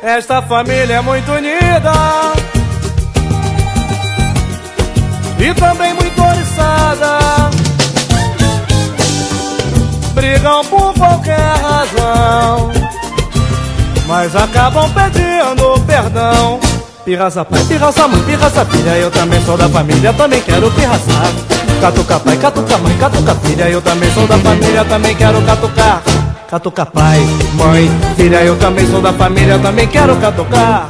Esta família é muito unida e também muito oriçada. Brigam por qualquer razão, mas acabam pedindo perdão. Pirraça pai, pirraça mãe, pirraça filha, eu também sou da família, também quero pirraçar. Catuca pai, catuca mãe, catuca filha, eu também sou da família, também quero catucar. Catuca pai, mãe, filha, eu também sou da família, também quero catucar.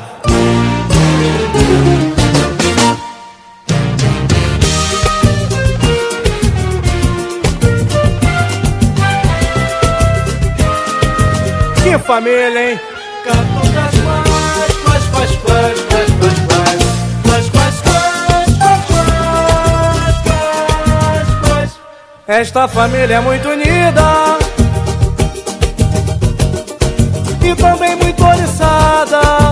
Que família, hein? Catuca Esta família é muito unida e também muito oriçada.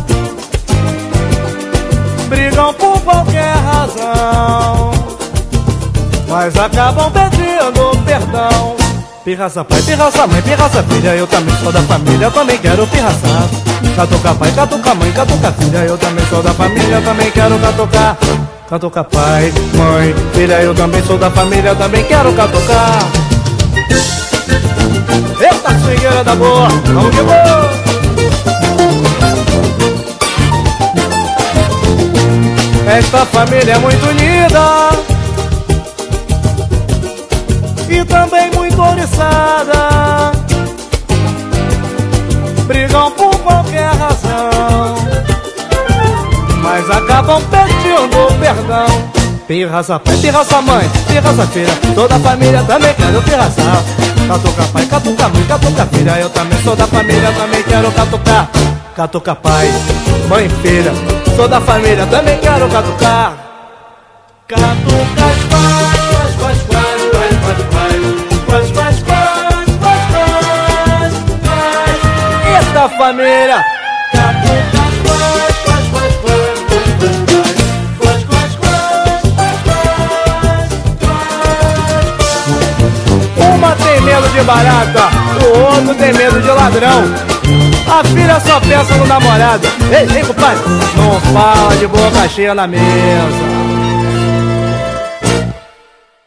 Brigam por qualquer razão, mas acabam pedindo perdão. Pirraça pai, pirraça mãe, pirraça filha, eu também sou da família, também quero pirraçar. Catuca pai, catuca mãe, catuca filha, eu também sou da família, também quero catucar. Catuca pai, mãe, filha, eu também sou da família, também quero catucar. Eita, swingueira da boa, vamos que vamos! Esta família é muito unida e também muito oriçada. Brigam por qualquer razão, mas acabam pedindo perdão. Pirraça pai, pirraça mãe, pirraça filha, toda a família também quero pirraçar. Catuca pai, catuca mãe, catuca filha, eu também sou da família, também quero catucar. Catuca pai, mãe, filha, sou da família, também quero catucar. Catuca as Eita família! Uma tem medo de barata, o outro tem medo de ladrão. A filha só pensa no namorado. Ei, compadre, não fala de boca cheia na mesa.